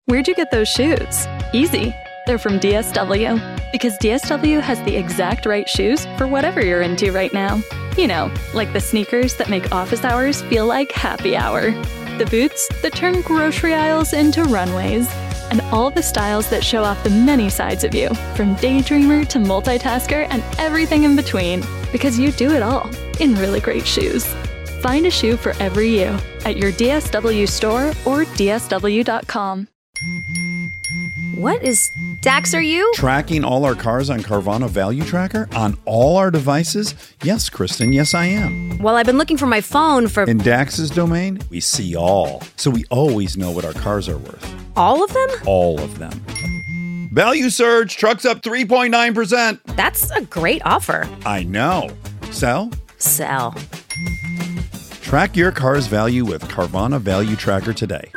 Where'd you get those shoes? Easy. They're from DSW. Because DSW has the exact right shoes for whatever you're into right now. You know, like the sneakers that make office hours feel like happy hour. The boots that turn grocery aisles into runways. And all the styles that show off the many sides of you, from daydreamer to multitasker and everything in between. Because you do it all in really great shoes. Find a shoe for every you at your DSW store or DSW.com. What is Dax, are you? Tracking all our cars on Carvana Value Tracker on all our devices? Yes, Kristen, yes I am. Well, I've been looking for my phone for... In Dax's domain, we see all. So we always know what our cars are worth. All of them? All of them. Value surge, trucks up 3.9%. That's a great offer. I know. Sell? Sell. Track your car's value with Carvana Value Tracker today.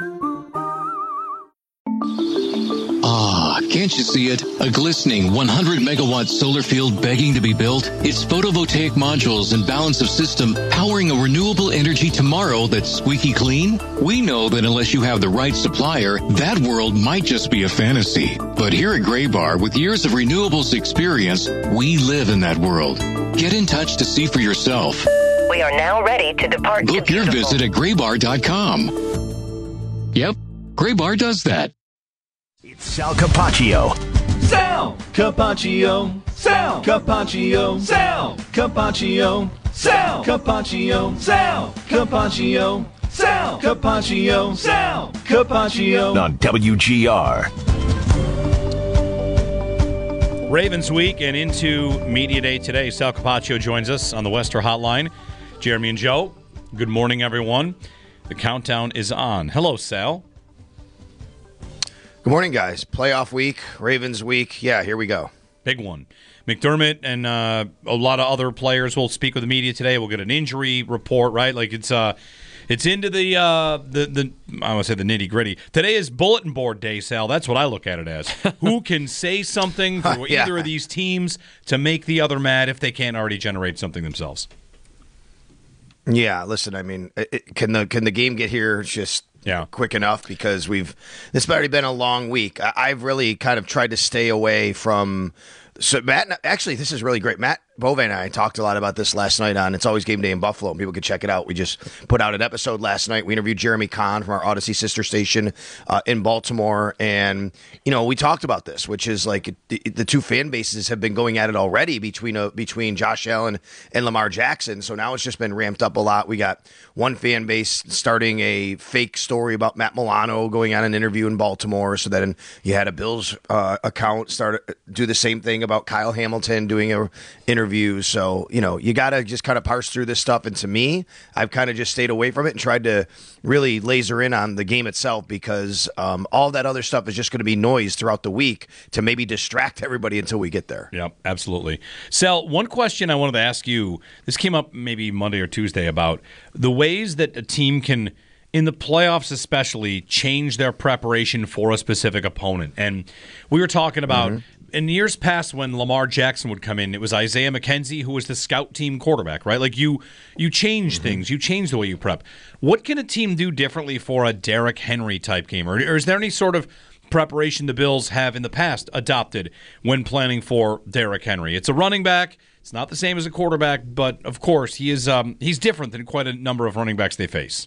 Ah, can't you see it? A glistening 100-megawatt solar field begging to be built? Its photovoltaic modules and balance of system powering a renewable energy tomorrow that's squeaky clean? We know that unless you have the right supplier, that world might just be a fantasy. But here at Graybar, with years of renewables experience, we live in that world. Get in touch to see for yourself. We are now ready to depart. Book your visit at graybar.com. Yep, Graybar does that. It's Sal Capaccio. Sal Capaccio. Sal Capaccio. Sal Capaccio. Sal Capaccio. Sal Capaccio. Sal Capaccio. Sal Capaccio. On WGR. Ravens week and into Media Day today. Sal Capaccio joins us on the Wester Hotline. Jeremy and Joe, good morning, everyone. The countdown is on. Hello, Sal. Good morning, guys. Playoff week, Ravens week. Yeah, here we go. Big one. McDermott and a lot of other players will speak with the media today. We'll get an injury report, right? Like it's into the I want to say the nitty gritty. Today is bulletin board day, Sal. That's what I look at it as. Who can say something for either of these teams to make the other mad if they can't already generate something themselves? Yeah, listen. I mean, can the game get here just quick enough? Because this has already been a long week. I've really kind of tried to stay away from. So Matt, actually, this is really great. Matt Bove and I talked a lot about this last night on It's Always Game Day in Buffalo. People can check it out. We just put out an episode last night. We interviewed Jeremy Kahn from our Odyssey sister station in Baltimore. And, we talked about this, which is like the two fan bases have been going at it already between Josh Allen and Lamar Jackson. So now it's just been ramped up a lot. We got one fan base starting a fake story about Matt Milano going on an interview in Baltimore. So then you had a Bills account do the same thing about Kyle Hamilton doing an interview. So, you got to just kind of parse through this stuff. And to me, I've kind of just stayed away from it and tried to really laser in on the game itself because all that other stuff is just going to be noise throughout the week to maybe distract everybody until we get there. Yep, absolutely. Sal, one question I wanted to ask you, this came up maybe Monday or Tuesday, about the ways that a team can, in the playoffs especially, change their preparation for a specific opponent. And we were talking about in years past when Lamar Jackson would come in, it was Isaiah McKenzie who was the scout team quarterback, right? Like you change things. You change the way you prep. What can a team do differently for a Derrick Henry type game? Or is there any sort of preparation the Bills have in the past adopted when planning for Derrick Henry? It's a running back. It's not the same as a quarterback, but of course he is. He's different than quite a number of running backs they face.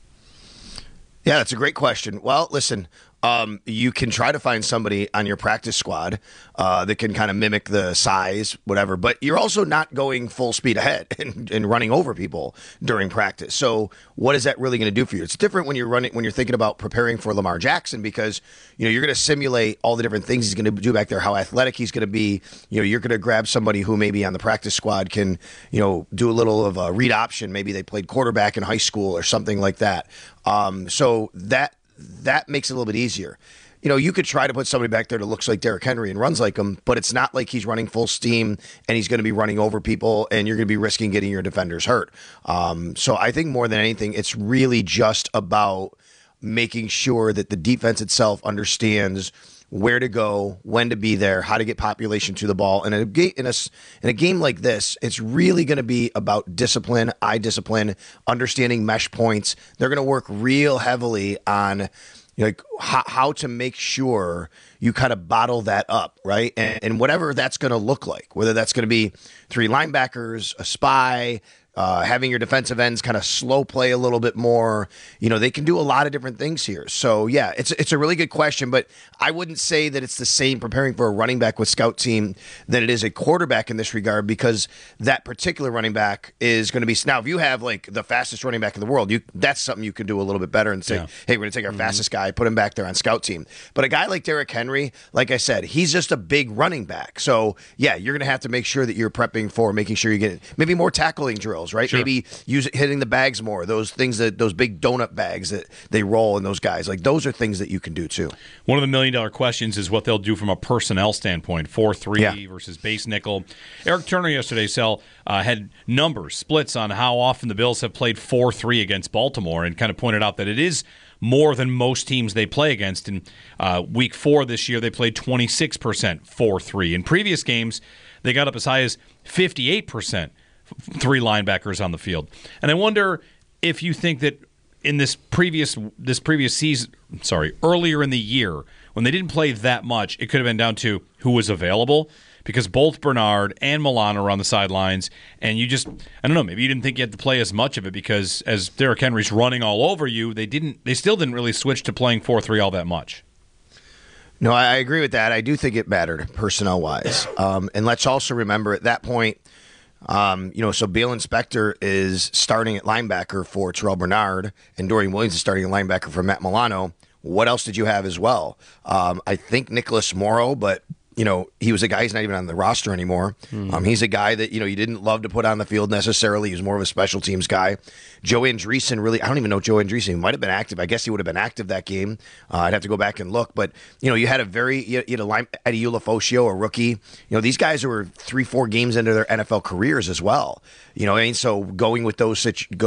Yeah, that's a great question. Well, listen, you can try to find somebody on your practice squad that can kind of mimic the size, whatever, but you're also not going full speed ahead and running over people during practice. So what is that really going to do for you? It's different when you're thinking about preparing for Lamar Jackson because, you're going to simulate all the different things he's going to do back there, how athletic he's going to be. You're going to grab somebody who maybe on the practice squad can, do a little of a read option. Maybe they played quarterback in high school or something like that. So that makes it a little bit easier. You could try to put somebody back there that looks like Derrick Henry and runs like him, but it's not like he's running full steam and he's going to be running over people and you're going to be risking getting your defenders hurt. So I think more than anything, it's really just about making sure that the defense itself understands where to go, when to be there, how to get population to the ball. And in a game like this, it's really going to be about discipline, eye discipline, understanding mesh points. They're going to work real heavily on like how to make sure you kind of bottle that up, right? And whatever that's going to look like, whether that's going to be 3 linebackers, a spy, having your defensive ends kind of slow play a little bit more. They can do a lot of different things here. So, yeah, it's a really good question, but I wouldn't say that it's the same preparing for a running back with scout team than it is a quarterback in this regard, because that particular running back is going to be – now, if you have, like, the fastest running back in the world, that's something you can do a little bit better and say, hey, we're going to take our fastest guy, put him back there on scout team. But a guy like Derrick Henry, like I said, he's just a big running back. So, yeah, you're going to have to make sure that you're prepping for making sure you get maybe more tackling drills, right? Sure. Maybe hitting the bags more. Those things those big donut bags that they roll in those guys, like those are things that you can do too. One of the $1 million questions is what they'll do from a personnel standpoint. 4-3 versus base nickel. Eric Turner yesterday, had numbers, splits on how often the Bills have played 4-3 against Baltimore, and kind of pointed out that it is more than most teams they play against. In week 4 this year, they played 26% 4-3. In previous games, they got up as high as 58%. 3 linebackers on the field. And I wonder if you think that in this previous season, earlier in the year, when they didn't play that much, it could have been down to who was available, because both Bernard and Milano are on the sidelines, and I don't know, maybe you didn't think you had to play as much of it because as Derrick Henry's running all over you, they still didn't really switch to playing 4-3 all that much. No, I agree with that. I do think it mattered personnel-wise. And let's also remember at that point, so Balen Spector is starting at linebacker for Terrell Bernard, and Dorian Williams is starting at linebacker for Matt Milano. What else did you have as well? I think Nicholas Morrow, but he was a guy, he's not even on the roster anymore. He's a guy that, you didn't love to put on the field necessarily. He was more of a special teams guy. Joe Andreessen, really, I don't even know Joe Andreessen. He might have been active. I guess he would have been active that game. I'd have to go back and look. But, you had you had a Eddie Ulofoshio, a rookie. These guys who were 3-4 games into their NFL careers as well. And so going with those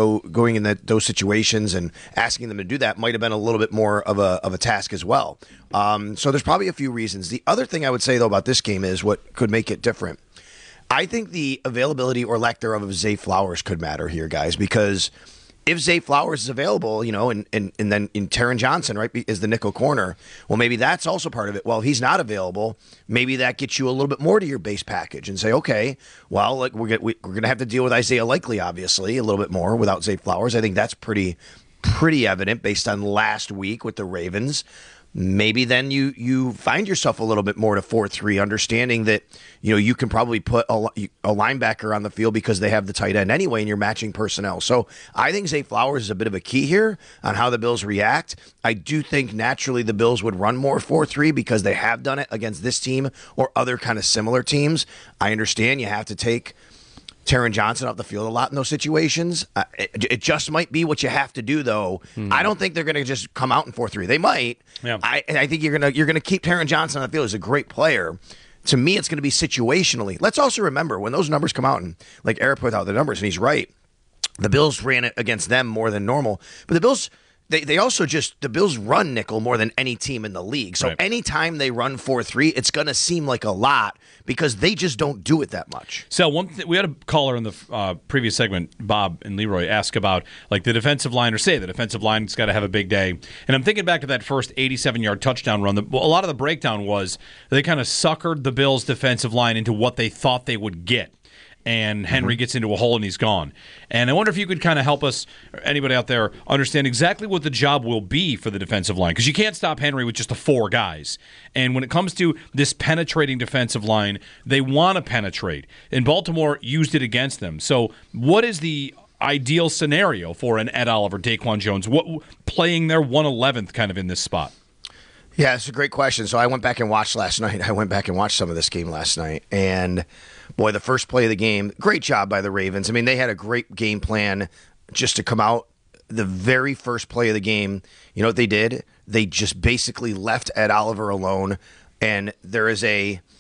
those situations and asking them to do that might have been a little bit more of a task as well. So there's probably a few reasons. The other thing I would say, though, about this game is what could make it different. I think the availability or lack thereof of Zay Flowers could matter here, guys, because if Zay Flowers is available, and then in Taron Johnson, right, is the nickel corner, well, maybe that's also part of it. Well, if he's not available, maybe that gets you a little bit more to your base package and say, okay, well, like we're going to have to deal with Isaiah Likely, obviously, a little bit more without Zay Flowers. I think that's pretty evident based on last week with the Ravens. Maybe then you find yourself a little bit more to 4-3, understanding that you can probably put a linebacker on the field because they have the tight end anyway, and you're matching personnel. So I think Zay Flowers is a bit of a key here on how the Bills react. I do think naturally the Bills would run more 4-3 because they have done it against this team or other kind of similar teams. I understand you have to take Taron Johnson off the field a lot in those situations. It just might be what you have to do, though. I don't think they're going to just come out in 4-3. They might. Yeah. I think you're gonna keep Taron Johnson on the field. He's a great player. To me, it's going to be situationally. Let's also remember when those numbers come out, and like Eric put out the numbers, and he's right. The Bills ran it against them more than normal, but the Bills. They also the Bills run nickel more than any team in the league. So anytime they run 4-3, it's going to seem like a lot because they just don't do it that much. So we had a caller in the previous segment, Bob and Leroy, ask about like the defensive line, or say the defensive line's got to have a big day. And I'm thinking back to that first 87-yard touchdown run. A lot of the breakdown was they kind of suckered the Bills' defensive line into what they thought they would get. And Henry gets into a hole and he's gone. And I wonder if you could kind of help us, anybody out there, understand exactly what the job will be for the defensive line. Because you can't stop Henry with just the 4 guys. And when it comes to this penetrating defensive line, they want to penetrate. And Baltimore used it against them. So what is the ideal scenario for an Ed Oliver, Daquan Jones, playing their 111th kind of in this spot? Yeah, it's a great question. So I went back and watched last night. I went back and watched some of this game last night. And, boy, the first play of the game, great job by the Ravens. I mean, they had a great game plan just to come out. The very first play of the game, you know what they did? They just basically left Ed Oliver alone. And there is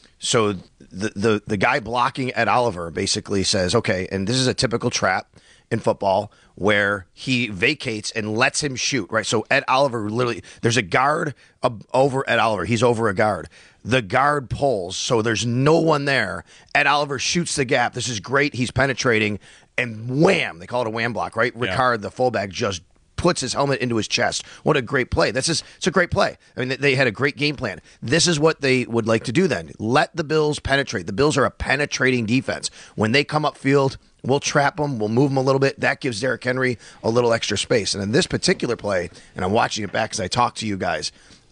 so the guy blocking Ed Oliver basically says, okay, and this is a typical trap in football where he vacates and lets him shoot, right? So Ed Oliver literally, there's a guard over Ed Oliver. He's over a guard. The guard pulls, so there's no one there. Ed Oliver shoots the gap. This is great. He's penetrating, and wham, they call it a wham block, right? Ricard, the fullback, just puts his helmet into his chest. What a great play. It's a great play. I mean, they had a great game plan. This is what they would like to do then. Let the Bills penetrate. The Bills are a penetrating defense. When they come upfield, we'll trap them. We'll move them a little bit. That gives Derrick Henry a little extra space. And in this particular play, and I'm watching it back as I talk to you guys,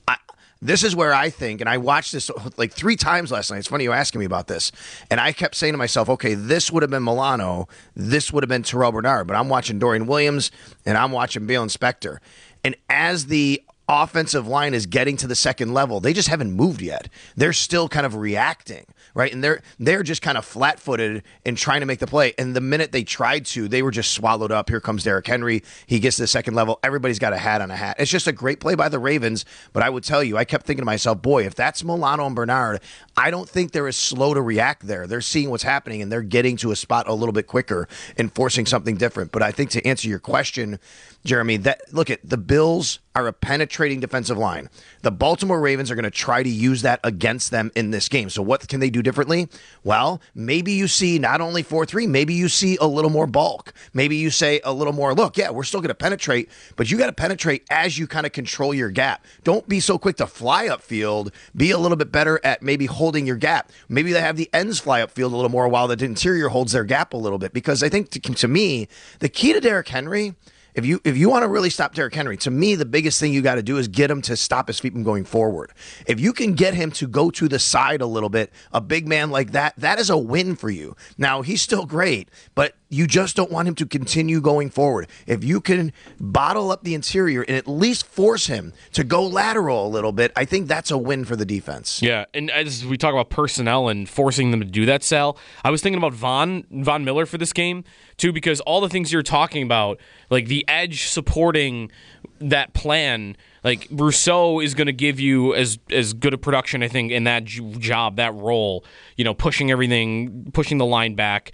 this is where I think, and I watched this like 3 times last night. It's funny you asking me about this. And I kept saying to myself, okay, this would have been Milano. This would have been Terrell Bernard. But I'm watching Dorian Williams, and I'm watching Balen Spector. And as the offensive line is getting to the second level, they just haven't moved yet. They're still kind of reacting, right? And they're just kind of flat-footed and trying to make the play. And the minute they tried to, they were just swallowed up. Here comes Derrick Henry. He gets to the second level. Everybody's got a hat on a hat. It's just a great play by the Ravens. But I would tell you, I kept thinking to myself, boy, if that's Milano and Bernard, I don't think they're as slow to react there. They're seeing what's happening, and they're getting to a spot a little bit quicker and forcing something different. But I think to answer your question, Jeremy, look at the Bills are a penetrating defensive line. The Baltimore Ravens are going to try to use that against them in this game. So what can they do differently? Well, maybe you see not only 4-3, maybe you see a little more bulk. Maybe you say a little more, look, yeah, we're still going to penetrate, but you got to penetrate as you kind of control your gap. Don't be so quick to fly upfield. Be a little bit better at maybe holding your gap. Maybe they have the ends fly upfield a little more while the interior holds their gap a little bit. Because I think, to me, the key to Derrick Henry, if you want to really stop Derrick Henry, to me, the biggest thing you got to do is get him to stop his feet from going forward. If you can get him to go to the side a little bit, a big man like that, that is a win for you. Now, he's still great, but you just don't want him to continue going forward. If you can bottle up the interior and at least force him to go lateral a little bit, I think that's a win for the defense. Yeah, and as we talk about personnel and forcing them to do that, Sal, I was thinking about Von Miller for this game, too, because all the things you're talking about, like the edge supporting that plan, like Rousseau is going to give you as good a production, I think, in that job, that role, pushing everything, pushing the line back,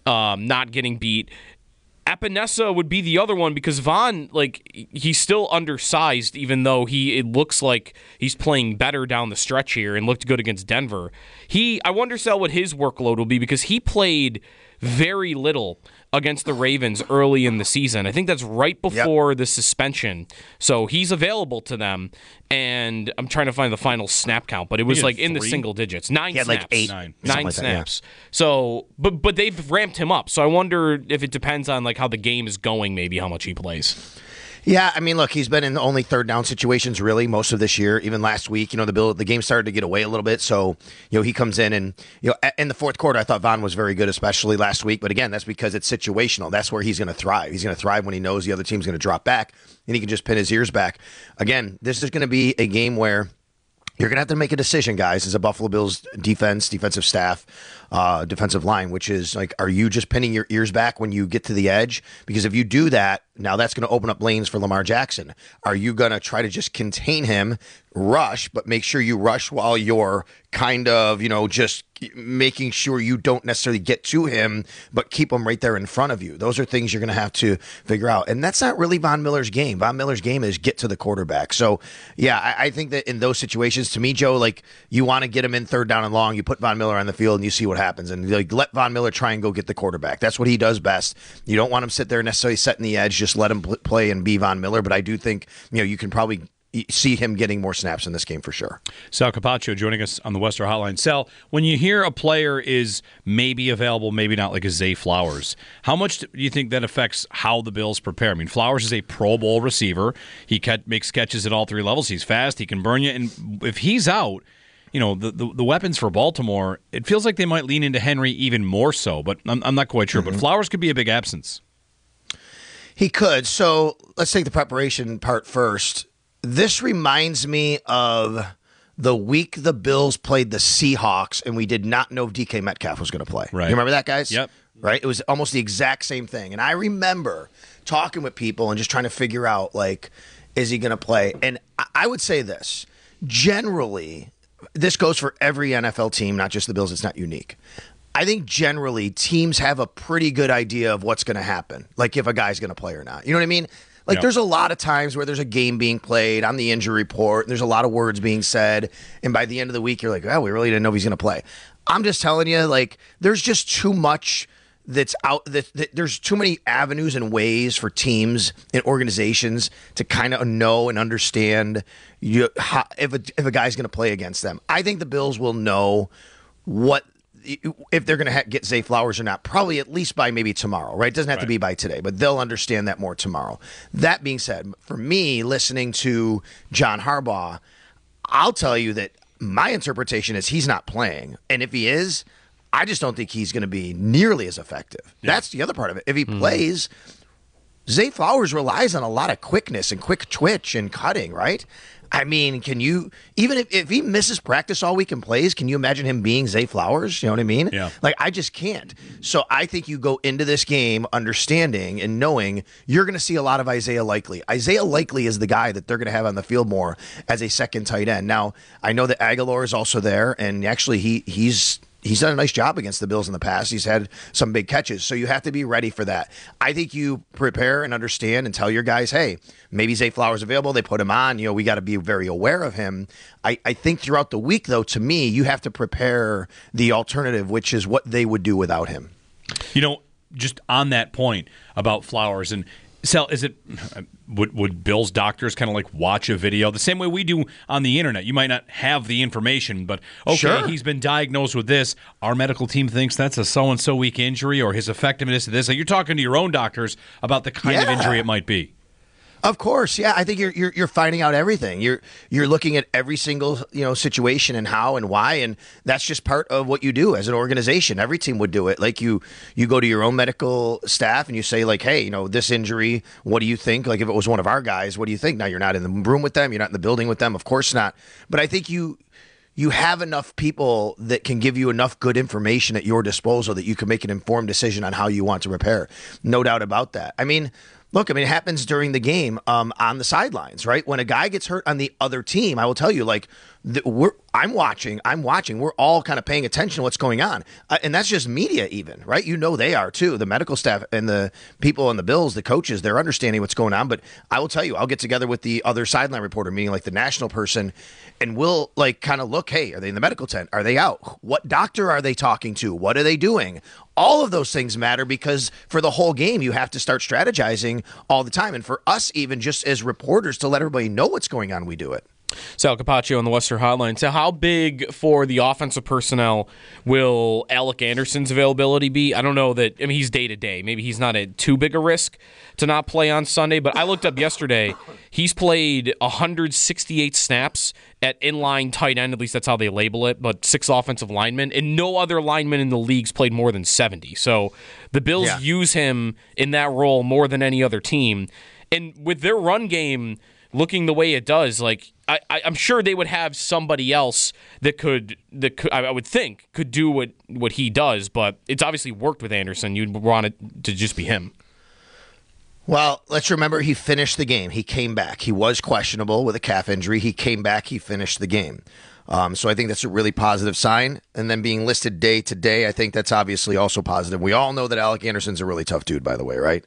not getting beat. Epinesa would be the other one because Von, he's still undersized, even though it looks like he's playing better down the stretch here and looked good against Denver. I wonder, Sal, what his workload will be because he played very little against the Ravens early in the season. I think that's right before the suspension. So he's available to them, and I'm trying to find the final snap count, but it was in the single digits. 9 snaps. Like 8. 9 snaps. So, but they've ramped him up. So I wonder if it depends on how the game is going, maybe how much he plays. Yeah, I mean, look, he's been in only third down situations really most of this year. Even last week, the game started to get away a little bit. So, he comes in and, in the fourth quarter, I thought Von was very good, especially last week. But again, that's because it's situational. That's where he's going to thrive. He's going to thrive when he knows the other team's going to drop back and he can just pin his ears back. Again, this is going to be a game where you're going to have to make a decision, guys, as a Buffalo Bills defensive staff, defensive line, which is are you just pinning your ears back when you get to the edge? Because if you do that, now that's going to open up lanes for Lamar Jackson. Are you going to try to just contain him, rush, but make sure you rush while you're kind of, just making sure you don't necessarily get to him, but keep him right there in front of you? Those are things you're going to have to figure out. And that's not really Von Miller's game. Von Miller's game is get to the quarterback. So, yeah, I think that in those situations, to me, Joe, you want to get him in third down and long, you put Von Miller on the field and you see what happens. And let Von Miller try and go get the quarterback. That's what he does best. You don't want him sit there necessarily setting the edge. Just let him play and be Von Miller. But I do think, you can probably see him getting more snaps in this game for sure. Sal Capaccio joining us on the Western Hotline. Sal, when you hear a player is maybe available, maybe not, like a Zay Flowers, how much do you think that affects how the Bills prepare? I mean, Flowers is a Pro Bowl receiver. He makes catches at all 3 levels. He's fast. He can burn you. And if he's out, the weapons for Baltimore, it feels like they might lean into Henry even more so, but I'm not quite sure. But Flowers could be a big absence. He could. So let's take the preparation part first. This reminds me of the week the Bills played the Seahawks, and we did not know if DK Metcalf was going to play. Right. You remember that, guys? Yep. Right? It was almost the exact same thing. And I remember talking with people and just trying to figure out, is he going to play? And I would say this. Generally, this goes for every NFL team, not just the Bills. It's not unique. I think generally teams have a pretty good idea of what's going to happen, if a guy's going to play or not. You know what I mean? There's a lot of times where there's a game being played on the injury report. And there's a lot of words being said. And by the end of the week, you're like, we really didn't know if he's going to play. I'm just telling you, there's just too much that's out. That there's too many avenues and ways for teams and organizations to kind of know and understand if a guy's going to play against them. I think the Bills will know if they're going to get Zay Flowers or not, probably at least by maybe tomorrow, right? It doesn't have to be by today, but they'll understand that more tomorrow. That being said, for me, listening to John Harbaugh, I'll tell you that my interpretation is he's not playing. And if he is, I just don't think he's going to be nearly as effective. Yeah. That's the other part of it. If he plays, Zay Flowers relies on a lot of quickness and quick twitch and cutting, right? I mean, can you, even if he misses practice all week and plays, can you imagine him being Zay Flowers? You know what I mean? Yeah. Like, I just can't. So I think you go into this game understanding and knowing you're going to see a lot of Isaiah Likely. Isaiah Likely is the guy that they're going to have on the field more as a second tight end. Now, I know that Aguilar is also there, and actually he's done a nice job against the Bills in the past. He's had some big catches, so you have to be ready for that. I think you prepare and understand and tell your guys, hey, maybe Zay Flowers available. They put him on. We got to be very aware of him. I think throughout the week, though, to me, you have to prepare the alternative, which is what they would do without him. Just on that point about Flowers and Sal, would Bill's doctors kind of like watch a video the same way we do on the internet? You might not have the information, but okay, sure, he's been diagnosed with this. Our medical team thinks that's a so-and-so week injury or his effectiveness of this. Like, you're talking to your own doctors about the kind of injury it might be. Of course, yeah. I think you're finding out everything. You're looking at every single situation and how and why, and that's just part of what you do as an organization. Every team would do it. Like you go to your own medical staff and you say like, hey, this injury, what do you think? Like if it was one of our guys, what do you think? Now you're not in the room with them, you're not in the building with them, of course not. But I think you have enough people that can give you enough good information at your disposal that you can make an informed decision on how you want to prepare. No doubt about that. Look, it happens during the game on the sidelines, right? When a guy gets hurt on the other team, I will tell you, like, I'm watching. We're all kind of paying attention to what's going on. And that's just media even, right? They are too. The medical staff and the people on the Bills, the coaches, they're understanding what's going on. But I will tell you, I'll get together with the other sideline reporter, meaning like the national person, and we'll like kind of look, hey, are they in the medical tent? Are they out? What doctor are they talking to? What are they doing? All of those things matter because for the whole game, you have to start strategizing all the time. And for us, even just as reporters, to let everybody know what's going on, we do it. Sal Capaccio on the Western Hotline. So how big for the offensive personnel will Alec Anderson's availability be? I don't know that. He's day-to-day. Maybe he's not at too big a risk to not play on Sunday, but I looked up yesterday. He's played 168 snaps at inline tight end, at least that's how they label it, but 6 offensive linemen, and no other lineman in the league's played more than 70. So the Bills use him in that role more than any other team. And with their run game looking the way it does, like I'm sure they would have somebody else that could I would think could do what he does, but it's obviously worked with Anderson. You'd want it to just be him. Well, let's remember he finished the game. He came back. He was questionable with a calf injury. He came back. He finished the game. So I think that's a really positive sign. And then being listed day to day, I think that's obviously also positive. We all know that Alec Anderson's a really tough dude, by the way, right?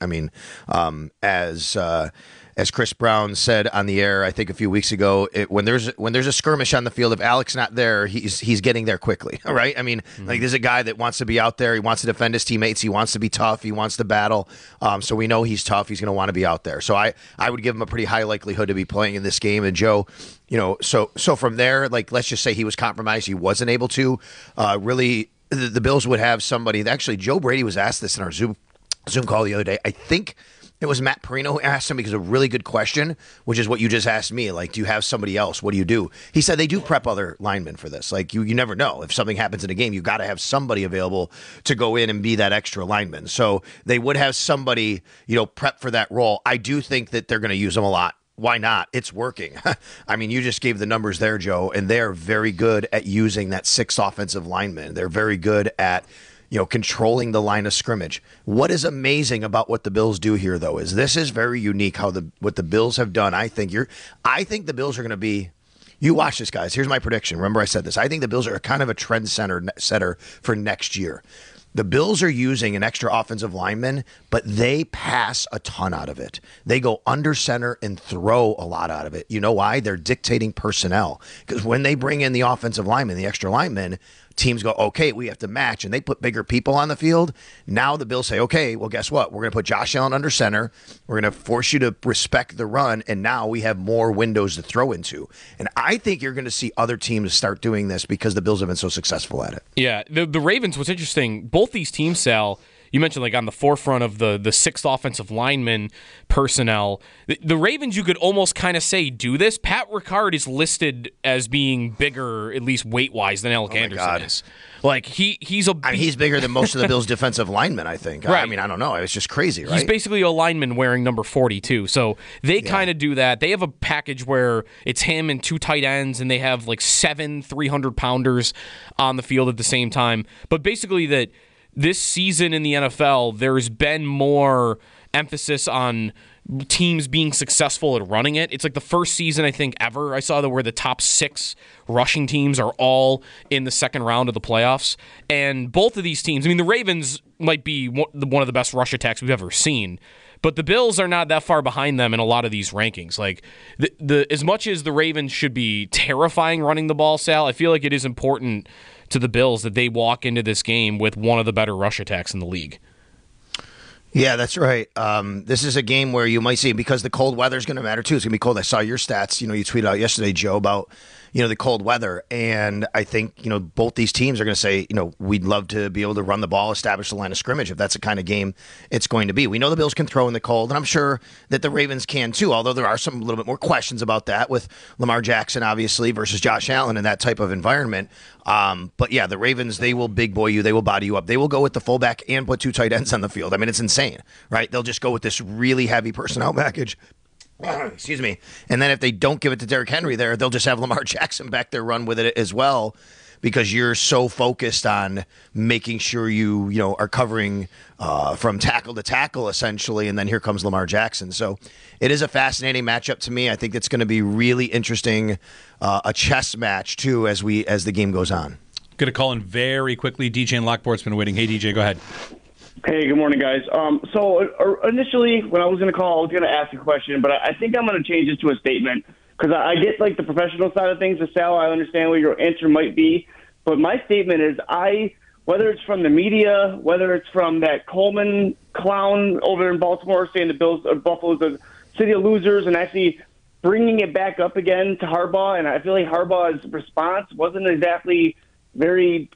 As Chris Brown said on the air, I think a few weeks ago, when there's a skirmish on the field, if Alec's not there, he's getting there quickly, right? Like there's a guy that wants to be out there. He wants to defend his teammates. He wants to be tough. He wants to battle. So we know he's tough. He's going to want to be out there. So I would give him a pretty high likelihood to be playing in this game. And Joe, so from there, like let's just say he was compromised. He wasn't able to really. The Bills would have somebody. Actually, Joe Brady was asked this in our Zoom call the other day. I think it was Matt Perino who asked him because a really good question, which is what you just asked me. Like, do you have somebody else? What do you do? He said they do prep other linemen for this. Like, you never know. If something happens in a game, you got to have somebody available to go in and be that extra lineman. So they would have somebody, prep for that role. I do think that they're going to use them a lot. Why not? It's working. You just gave the numbers there, Joe, and they're very good at using that 6 offensive linemen. They're very good at controlling the line of scrimmage. What is amazing about what the Bills do here, though, is this is very unique what the Bills have done. I think the Bills are going to be. You watch this, guys. Here's my prediction. Remember I said this. I think the Bills are kind of a trend setter for next year. The Bills are using an extra offensive lineman, but they pass a ton out of it. They go under center and throw a lot out of it. You know why? They're dictating personnel. Because when they bring in the offensive lineman, the extra lineman, teams go, okay, we have to match, and they put bigger people on the field. Now the Bills say, okay, well, guess what? We're going to put Josh Allen under center. We're going to force you to respect the run, and now we have more windows to throw into. And I think you're going to see other teams start doing this because the Bills have been so successful at it. Yeah, the Ravens, what's interesting, both these teams, Sal, you mentioned like on the forefront of the sixth offensive lineman personnel. The Ravens, you could almost kind of say do this. Pat Ricard is listed as being bigger, at least weight-wise, than Alec Anderson is. Like he's bigger than most of the Bills' defensive linemen, I think. Right. I mean, I don't know. It's just crazy, right? He's basically a lineman wearing number 42. So they kind of do that. They have a package where it's him and 2 tight ends, and they have like 7 300-pounders on the field at the same time. But basically that this season in the NFL, there's been more emphasis on teams being successful at running it. It's like the first season, I think, ever I saw that where the top 6 rushing teams are all in the second round of the playoffs. And both of these teams, I mean, the Ravens might be one of the best rush attacks we've ever seen, but the Bills are not that far behind them in a lot of these rankings. Like, the as much as the Ravens should be terrifying running the ball, Sal, I feel like it is important to the Bills that they walk into this game with one of the better rush attacks in the league. Yeah, that's right. This is a game where you might see, because the cold weather is going to matter too. It's going to be cold. I saw your stats. You tweeted out yesterday, Joe, about the cold weather, and I think both these teams are going to say we'd love to be able to run the ball, establish the line of scrimmage if that's the kind of game it's going to be. We know the Bills can throw in the cold, and I'm sure that the Ravens can too. Although there are some little bit more questions about that with Lamar Jackson obviously versus Josh Allen in that type of environment. But yeah, the Ravens, they will big boy you. They will body you up. They will go with the fullback and put 2 tight ends on the field. I mean, it's insane, right? They'll just go with this really heavy personnel package. Excuse me. And then if they don't give it to Derrick Henry there, they'll just have Lamar Jackson back there run with it as well, because you're so focused on making sure you are covering from tackle to tackle, essentially, and then here comes Lamar Jackson. So it is a fascinating matchup to me. I think it's going to be really interesting, a chess match, too, as the game goes on. Going to call in very quickly. DJ in Lockport's been waiting. Hey, DJ, go ahead. Hey, good morning, guys. So initially, when I was going to call, I was going to ask a question, but I think I'm going to change this to a statement, because I get like the professional side of things. Sal, I understand what your answer might be, but my statement is whether it's from the media, whether it's from that Coleman clown over in Baltimore saying the Bills or Buffalo's a city of losers, and actually bringing it back up again to Harbaugh, and I feel like Harbaugh's response wasn't exactly very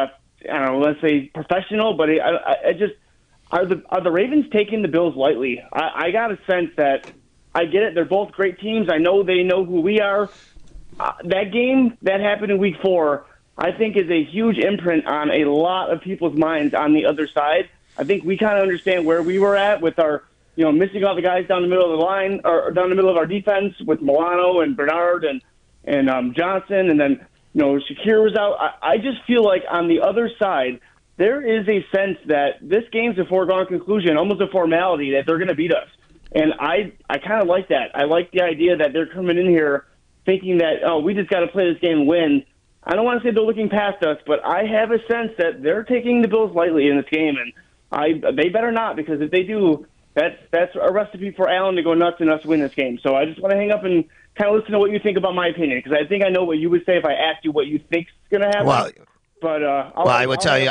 let's say professional, but I just are the Ravens taking the Bills lightly? I got a sense that I get it. They're both great teams. I know they know who we are. That game that happened in Week 4, I think, is a huge imprint on a lot of people's minds on the other side. I think we kind of understand where we were at with our, missing all the guys down the middle of the line or down the middle of our defense with Milano and Bernard and Johnson, and then Shakir was out. I just feel like on the other side, there is a sense that this game's a foregone conclusion, almost a formality, that they're going to beat us. And I kind of like that. I like the idea that they're coming in here thinking that, we just got to play this game and win. I don't want to say they're looking past us, but I have a sense that they're taking the Bills lightly in this game, and they better not, because if they do, that's a recipe for Allen to go nuts and us win this game. So I just want to hang up and kind of listen to what you think about my opinion, because I think I know what you would say if I asked you what you think's going to happen. Well, but I would tell you.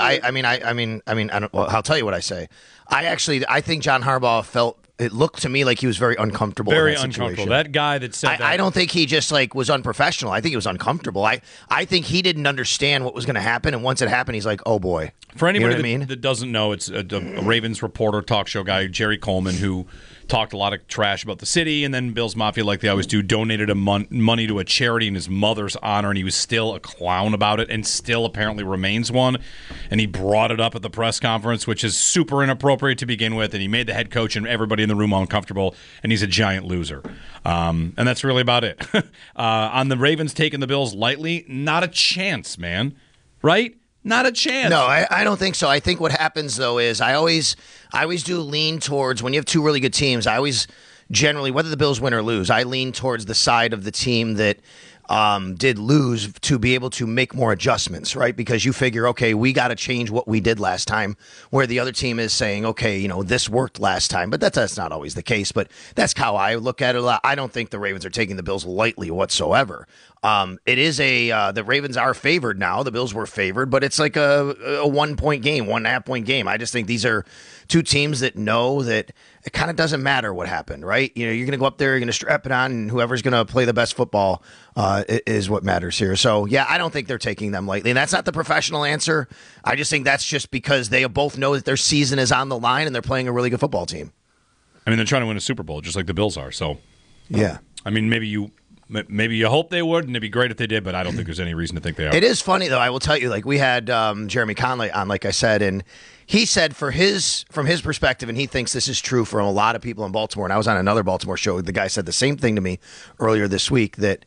I'll tell you what I say. I think John Harbaugh felt. It looked to me like he was very uncomfortable. Very in that uncomfortable. situation. That guy that said that. I don't think he just was unprofessional. I think he was uncomfortable. I think he didn't understand what was going to happen, and once it happened, he's like, "Oh boy." For anybody that doesn't know, it's a Ravens reporter, talk show guy, Jerry Coleman, who talked a lot of trash about the city, and then Bills Mafia, like they always do, donated money to a charity in his mother's honor, and he was still a clown about it, and still apparently remains one. And he brought it up at the press conference, which is super inappropriate to begin with, and he made the head coach and everybody in the room uncomfortable, and he's a giant loser. And that's really about it. On the Ravens taking the Bills lightly, not a chance, man. Right? Not a chance. No, I don't think so. I think what happens, though, is I always do lean towards, when you have two really good teams, I always generally, whether the Bills win or lose, I lean towards the side of the team that did lose to be able to make more adjustments, right? Because you figure, okay, we got to change what we did last time, where the other team is saying, okay, this worked last time, but that's not always the case. But that's how I look at it a lot. I don't think the Ravens are taking the Bills lightly whatsoever. It is the Ravens are favored now. The Bills were favored, but it's like a 1 point game, 1.5 point game. I just think these are two teams that know that it kind of doesn't matter what happened, right? You're going to go up there, you're going to strap it on, and whoever's going to play the best football is what matters here. So, yeah, I don't think they're taking them lightly. And that's not the professional answer. I just think that's just because they both know that their season is on the line and they're playing a really good football team. I mean, they're trying to win a Super Bowl just like the Bills are. So, yeah. I mean, maybe you hope they would, and it'd be great if they did, but I don't think there's any reason to think they are. It is funny, though. I will tell you, we had Jeremy Conley on, like I said, and he said from his perspective, and he thinks this is true from a lot of people in Baltimore, and I was on another Baltimore show, the guy said the same thing to me earlier this week, that,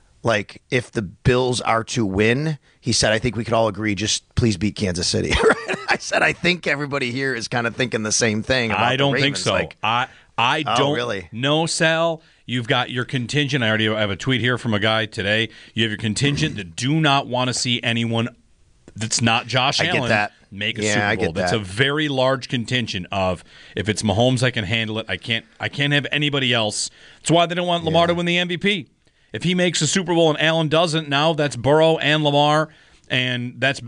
if the Bills are to win, he said, I think we could all agree, just please beat Kansas City. I said, I think everybody here is kind of thinking the same thing about I don't the think Ravens. so. I don't really know, Sal. You've got your contingent. I have a tweet here from a guy today. You have your contingent that do not want to see anyone that's not Josh Allen get that. make a Super Bowl. I get That's that. a very large contingent of if it's Mahomes, I can handle it. I can't have anybody else. That's why they don't want Lamar to win the MVP. If he makes a Super Bowl and Allen doesn't, now that's Burrow and Lamar, and that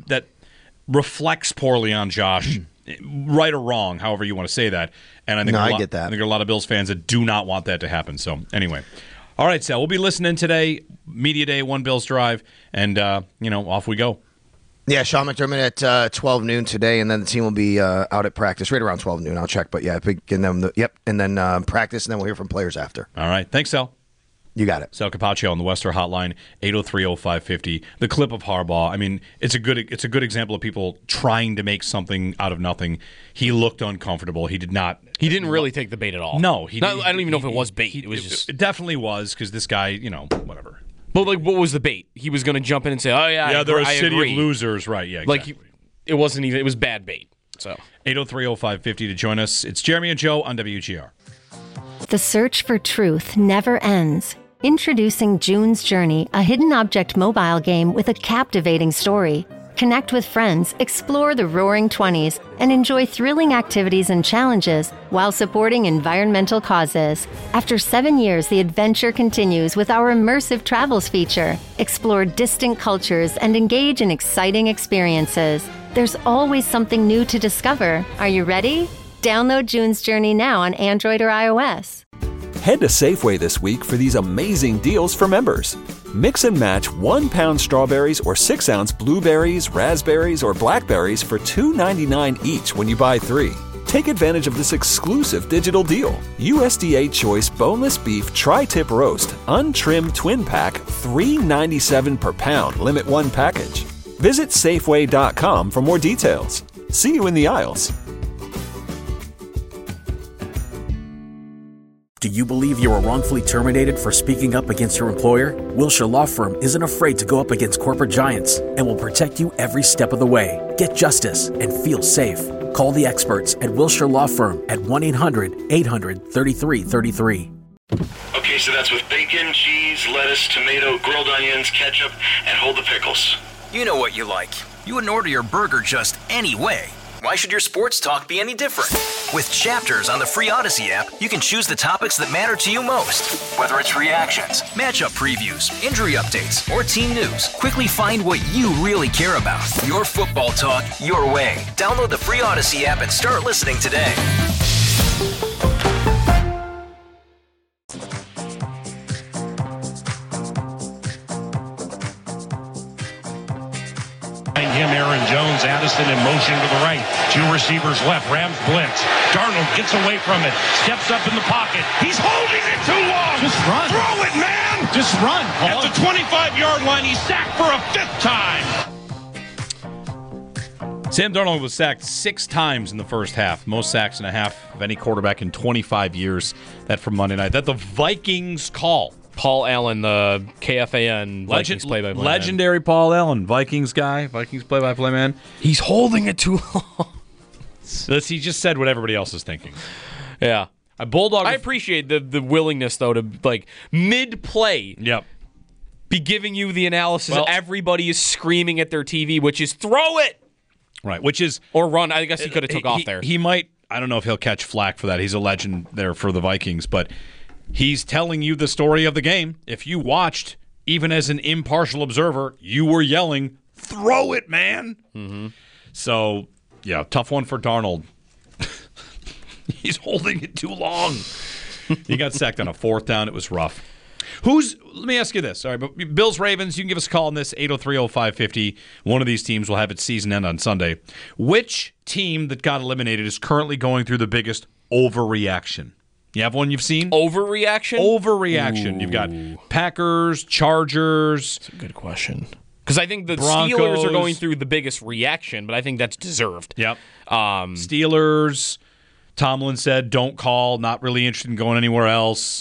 reflects poorly on Josh. Right or wrong, however you want to say that. And I think I get that. I think there are a lot of Bills fans that do not want that to happen. So anyway. All right, Sal, we'll be listening today. Media Day, One Bills Drive, and off we go. Yeah, Sean McDermott at 12 noon today, and then the team will be out at practice right around 12 noon. I'll check, but yeah, and then practice, and then we'll hear from players after. All right, thanks, Sal. You got it. Sal Capaccio on the Wester Hotline, 803-0550. The clip of Harbaugh. I mean, it's a good example of people trying to make something out of nothing. He looked uncomfortable. He did not. He didn't really take the bait at all. No, I don't even know if it was bait. It definitely was because this guy, whatever. But what was the bait? He was going to jump in and say, "Oh yeah, they're a I city agree." of losers, right? Yeah, exactly. It wasn't even. It was bad bait. So 803-0550 to join us. It's Jeremy and Joe on WGR. The search for truth never ends. Introducing June's Journey, a hidden object mobile game with a captivating story. Connect with friends, explore the Roaring 20s, and enjoy thrilling activities and challenges while supporting environmental causes. After 7 years, the adventure continues with our immersive travels feature. Explore distant cultures and engage in exciting experiences. There's always something new to discover. Are you ready? Download June's Journey now on Android or iOS. Head to Safeway this week for these amazing deals for members. Mix and match 1 pound strawberries or 6 ounce blueberries, raspberries, or blackberries for $2.99 each when you buy 3. Take advantage of this exclusive digital deal. USDA Choice Boneless Beef Tri-Tip Roast, Untrimmed Twin Pack, $3.97 per pound, limit 1 package. Visit Safeway.com for more details. See you in the aisles. Do you believe you were wrongfully terminated for speaking up against your employer? Wilshire Law Firm isn't afraid to go up against corporate giants and will protect you every step of the way. Get justice and feel safe. Call the experts at Wilshire Law Firm at 1-800-800-3333. Okay, so that's with bacon, cheese, lettuce, tomato, grilled onions, ketchup, and hold the pickles. You know what you like. You wouldn't order your burger just any way. Why should your sports talk be any different? With Chapters on the free Odyssey app, you can choose the topics that matter to you most. Whether it's reactions, matchup previews, injury updates, or team news, quickly find what you really care about. Your football talk, your way. Download the free Odyssey app and start listening today. Him, Aaron Jones, Addison in motion to the right. 2 receivers left. Rams blitz. Darnold gets away from it. Steps up in the pocket. He's holding it too long. Just run. Throw it, man. Just run. At the 25-yard line, he's sacked for a 5th time. Sam Darnold was sacked 6 times in the first half. Most sacks and a half of any quarterback in 25 years. That from Monday night. That the Vikings call. Paul Allen, the KFAN Vikings play-by-play legendary man. Paul Allen, Vikings guy, Vikings play-by-play man. He's holding it too long. He just said what everybody else is thinking. Yeah. A Bulldog. I appreciate the willingness, though, to, mid-play. Yep. be giving you the analysis. Everybody is screaming at their TV, which is throw it. Right, which is... Or run. I guess he could have took off there. He might... I don't know if he'll catch flack for that. He's a legend there for the Vikings, but he's telling you the story of the game. If you watched, even as an impartial observer, you were yelling, throw it, man. Mm-hmm. So, yeah, tough one for Darnold. He's holding it too long. He got sacked on a 4th down. It was rough. Let me ask you this. All right, but Bills, Ravens, you can give us a call on this, 803-0550. One of these teams will have its season end on Sunday. Which team that got eliminated is currently going through the biggest overreaction? You have one you've seen? Overreaction? Overreaction. Ooh. You've got Packers, Chargers. That's a good question. Because I think the Broncos. Steelers are going through the biggest reaction, but I think that's deserved. Yep. Steelers, Tomlin said, don't call, not really interested in going anywhere else.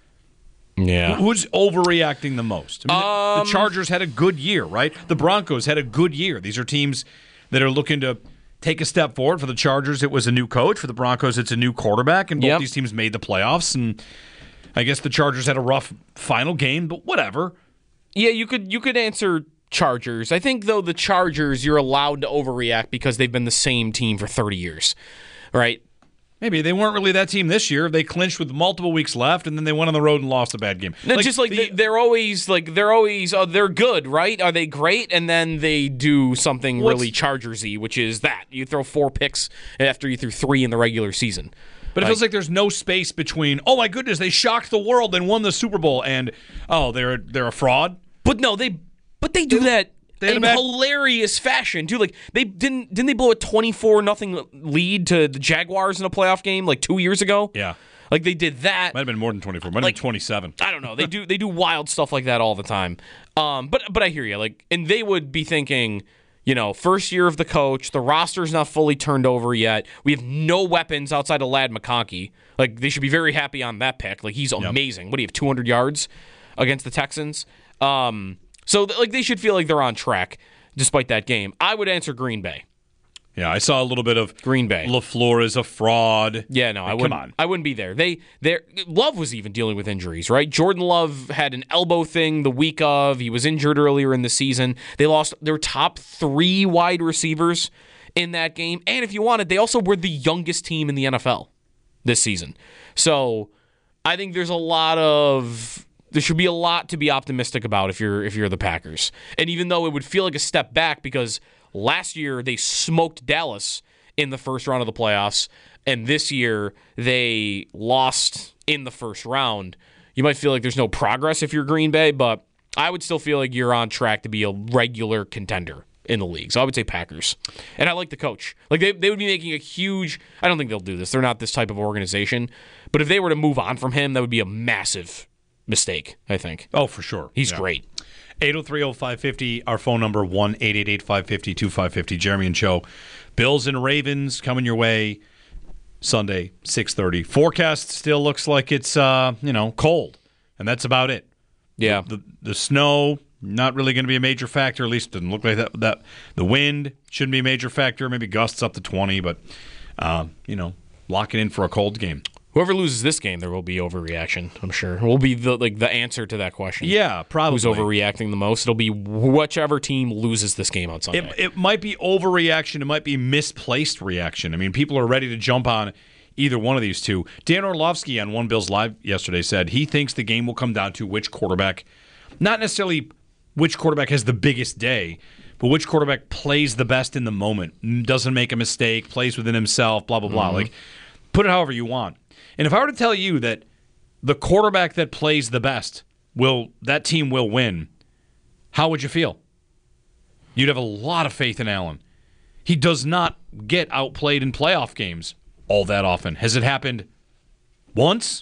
Yeah. Who's overreacting the most? I mean, the Chargers had a good year, right? The Broncos had a good year. These are teams that are looking to take a step forward. For the Chargers, it was a new coach. For the Broncos, it's a new quarterback. And both these teams made the playoffs. And I guess the Chargers had a rough final game, but whatever. Yeah, you could answer Chargers. I think, though, the Chargers, you're allowed to overreact because they've been the same team for 30 years, right? Maybe they weren't really that team this year. They clinched with multiple weeks left, and then they went on the road and lost a bad game. No, they're always they're good, right? Are they great? And then they do something really Chargers-y, which is that you throw 4 picks after you threw 3 in the regular season. But it feels like there's no space between, oh my goodness, they shocked the world and won the Super Bowl, and they're a fraud. But no, they do that in hilarious fashion too. Like didn't they blow a 24-0 lead to the Jaguars in a playoff game like 2 years ago? Yeah, like they did that. Might have been more than 24. Might have been 27. I don't know. They do wild stuff like that all the time. But I hear you. Like, and they would be thinking, first year of the coach, the roster's not fully turned over yet. We have no weapons outside of Ladd McConkey. Like, they should be very happy on that pick. Like, he's amazing. What do you have? 200 yards against the Texans. So, they should feel like they're on track despite that game. I would answer Green Bay. Yeah, I saw a little bit of Green Bay. LaFleur is a fraud. Yeah, no, I wouldn't be there. Love was even dealing with injuries, right? Jordan Love had an elbow thing the week of. He was injured earlier in the season. They lost their top 3 wide receivers in that game. And if you wanted, they also were the youngest team in the NFL this season. So I think there should be a lot to be optimistic about if you're the Packers. And even though it would feel like a step back because last year they smoked Dallas in the first round of the playoffs, and this year they lost in the first round, you might feel like there's no progress if you're Green Bay, but I would still feel like you're on track to be a regular contender in the league. So I would say Packers. And I like the coach. Like they would be making a huge, I don't think they'll do this. They're not this type of organization. But if they were to move on from him, that would be a massive mistake, I think. Oh, for sure. He's great. 803-0550, our phone number, 1-888-550-2550. Jeremy and Joe. Bills and Ravens coming your way Sunday, 6:30. Forecast still looks like it's, cold, and that's about it. Yeah. The snow, not really going to be a major factor, at least it doesn't look like that. The wind shouldn't be a major factor, maybe gusts up to 20, but, lock it in for a cold game. Whoever loses this game, there will be overreaction, I'm sure. Will be the answer to that question. Yeah, probably. Who's overreacting the most? It'll be whichever team loses this game on Sunday. It might be overreaction. It might be misplaced reaction. I mean, people are ready to jump on either one of these two. Dan Orlovsky on One Bills Live yesterday said he thinks the game will come down to which quarterback, not necessarily which quarterback has the biggest day, but which quarterback plays the best in the moment, doesn't make a mistake, plays within himself, blah, blah, blah. Like, put it however you want. And if I were to tell you that the quarterback that plays the best, that team will win, how would you feel? You'd have a lot of faith in Allen. He does not get outplayed in playoff games all that often. Has it happened once?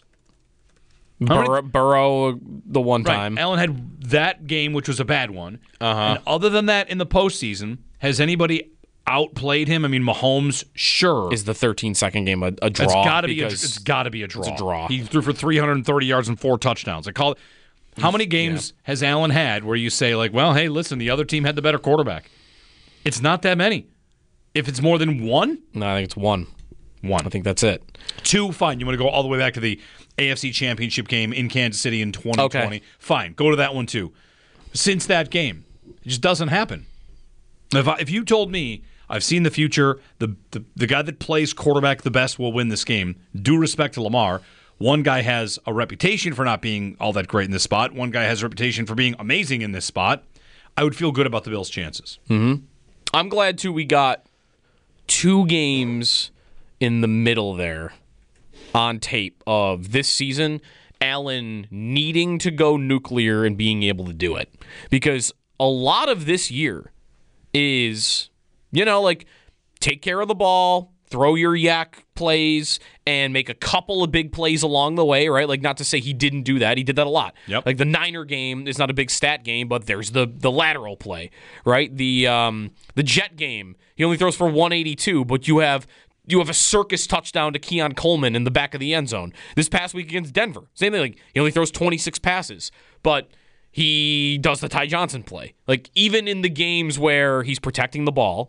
Burrow the one time. Allen had that game, which was a bad one. And other than that, in the postseason, has anybody outplayed him? I mean, Mahomes, sure. Is the 13-second game a draw? It's got to be a draw. It's a draw. He threw for 330 yards and 4 touchdowns. How many games has Allen had where you say, like, well, hey, listen, the other team had the better quarterback? It's not that many. If it's more than one? No, I think it's one. I think that's it. 2, fine. You want to go all the way back to the AFC Championship game in Kansas City in 2020? Okay. Fine. Go to that one, too. since that game. It just doesn't happen. If you told me I've seen the future, the guy that plays quarterback the best will win this game, due respect to Lamar, one guy has a reputation for not being all that great in this spot. One guy has a reputation for being amazing in this spot. I would feel good about the Bills' chances. Mm-hmm. I'm glad, too, we got 2 games in the middle there on tape of this season, Allen needing to go nuclear and being able to do it. Because a lot of this year is, take care of the ball, throw your yak plays, and make a couple of big plays along the way, right? Like, not to say he didn't do that. He did that a lot. Yep. Like, the Niner game is not a big stat game, but there's the lateral play, right? The Jet game, he only throws for 182, but you have a circus touchdown to Keon Coleman in the back of the end zone. This past week against Denver, same thing. Like, he only throws 26 passes, but he does the Ty Johnson play. Like, even in the games where he's protecting the ball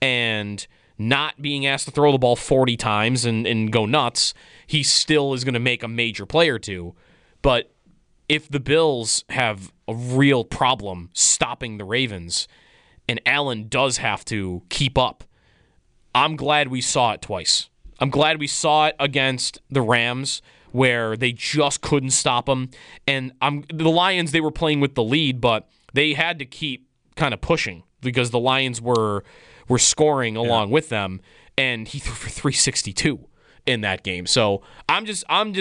and not being asked to throw the ball 40 times and go nuts, he still is going to make a major play or two. But if the Bills have a real problem stopping the Ravens and Allen does have to keep up, I'm glad we saw it twice. I'm glad we saw it against the Rams where they just couldn't stop him. And the Lions, they were playing with the lead, but they had to keep kind of pushing because the Lions were scoring along with them, and he threw for 362 in that game. So I'm just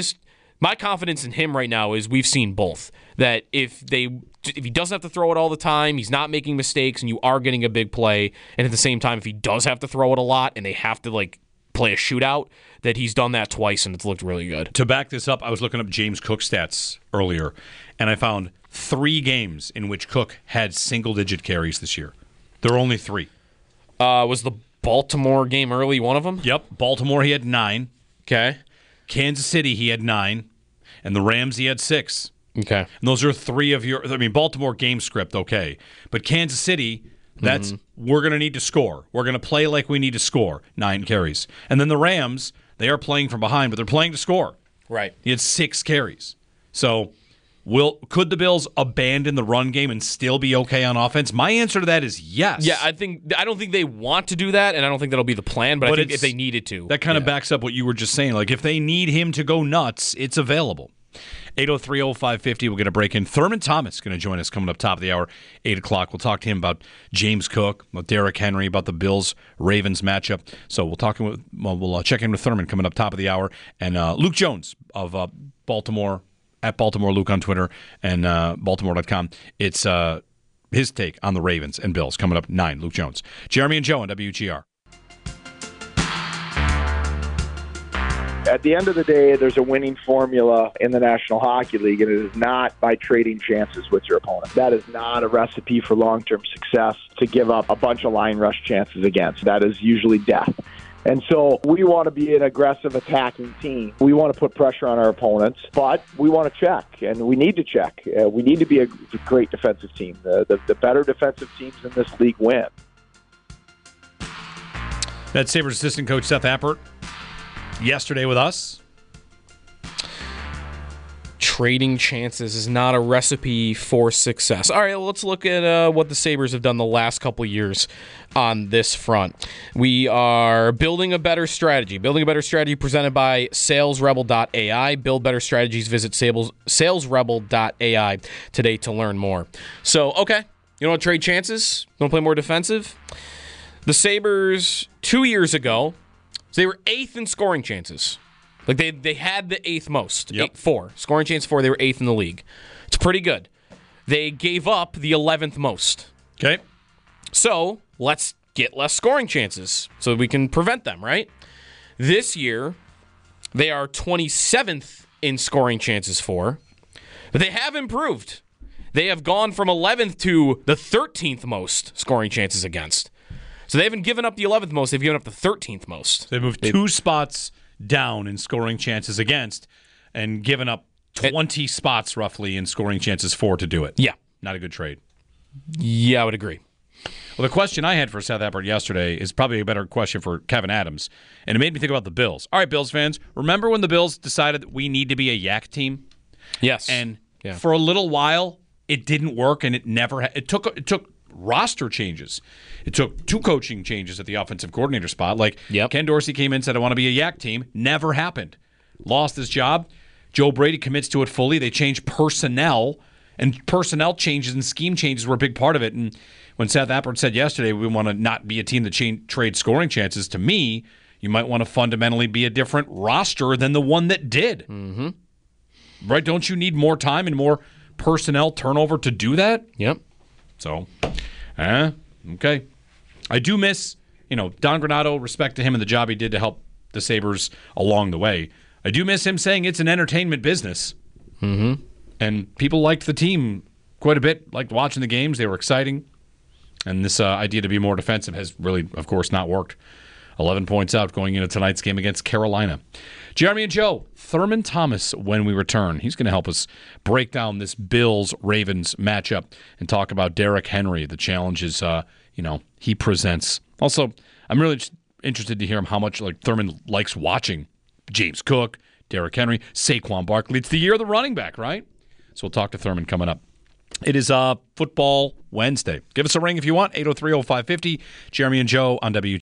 my confidence in him right now is we've seen both. That if he doesn't have to throw it all the time, he's not making mistakes, and you are getting a big play, and at the same time, if he does have to throw it a lot and they have to play a shootout, that he's done that twice and it's looked really good. To back this up, I was looking up James Cook stats earlier, and I found 3 games in which Cook had single-digit carries this year. There are only 3. Was the Baltimore game early one of them? Yep. Baltimore, he had 9. Okay. Kansas City, he had 9. And the Rams, he had 6. Okay. And those are 3 of your... Baltimore game script, okay. But Kansas City, that's... We're going to need to score. We're going to play like we need to score. 9 carries. And then the Rams, they are playing from behind, but they're playing to score. Right. He had 6 carries. So... Could the Bills abandon the run game and still be okay on offense? My answer to that is yes. Yeah, I don't think they want to do that, and I don't think that'll be the plan, but I think if they needed to. That kind of backs up what you were just saying. Like, if they need him to go nuts, it's available. 803-0550, we'll get a break in. Thurman Thomas is going to join us coming up top of the hour, 8 o'clock. We'll talk to him about James Cook, about Derrick Henry, about the Bills-Ravens matchup. So we'll check in with Thurman coming up top of the hour. And Luke Jones of Baltimore, at Baltimore Luke on Twitter and Baltimore.com. It's his take on the Ravens and Bills coming up 9. Luke Jones. Jeremy and Joe on WGR. At the end of the day, there's a winning formula in the National Hockey League, and it is not by trading chances with your opponent. That is not a recipe for long-term success to give up a bunch of line rush chances against. That is usually death. And so we want to be an aggressive attacking team. We want to put pressure on our opponents, but we want to check, and we need to check. We need to be a great defensive team. The better defensive teams in this league win. That's Sabres assistant coach Seth Appert yesterday with us. Trading chances is not a recipe for success. All right, let's look at what the Sabres have done the last couple years on this front. We are building a better strategy. Building a better strategy presented by SalesRebel.ai. Build better strategies. Visit SalesRebel.ai today to learn more. So, okay, you want to trade chances? You want to play more defensive? The Sabres 2 years ago, they were 8th in scoring chances. Like, they had the 8th most. Yep. 4. Scoring chance 4, they were 8th in the league. It's pretty good. They gave up the 11th most. Okay. So, let's get less scoring chances so we can prevent them, right? This year, they are 27th in scoring chances 4. But they have improved. They have gone from 11th to the 13th most scoring chances against. So they haven't given up the 11th most, they've given up the 13th most. They've moved 2 spots down in scoring chances against and given up 20 spots roughly in scoring chances 4 to do it. Yeah. Not a good trade. Yeah, I would agree. Well, the question I had for Seth Appert yesterday is probably a better question for Kevin Adams, and it made me think about the Bills. All right, Bills fans, remember when the Bills decided that we need to be a yak team? Yes. And for a little while, it didn't work, and it took roster changes. It took 2 coaching changes at the offensive coordinator spot. Like Ken Dorsey came in and said, I want to be a Yak team. Never happened. Lost his job. Joe Brady commits to it fully. They change personnel, and personnel changes and scheme changes were a big part of it. And when Seth Appert said yesterday, we want to not be a team that trade scoring chances, to me, you might want to fundamentally be a different roster than the one that did. Mm-hmm. Right? Don't you need more time and more personnel turnover to do that? Yep. So, okay. I do miss, Don Granato, respect to him and the job he did to help the Sabres along the way. I do miss him saying it's an entertainment business. Mm-hmm. And people liked the team quite a bit, liked watching the games. They were exciting. And this idea to be more defensive has really, of course, not worked. 11 points out going into tonight's game against Carolina. Jeremy and Joe, Thurman Thomas when we return. He's going to help us break down this Bills-Ravens matchup and talk about Derrick Henry, the challenges he presents. Also, I'm really just interested to hear how much Thurman likes watching James Cook, Derrick Henry, Saquon Barkley. It's the year of the running back, right? So we'll talk to Thurman coming up. It is Football Wednesday. Give us a ring if you want, 803-0550. Jeremy and Joe on WTMJ.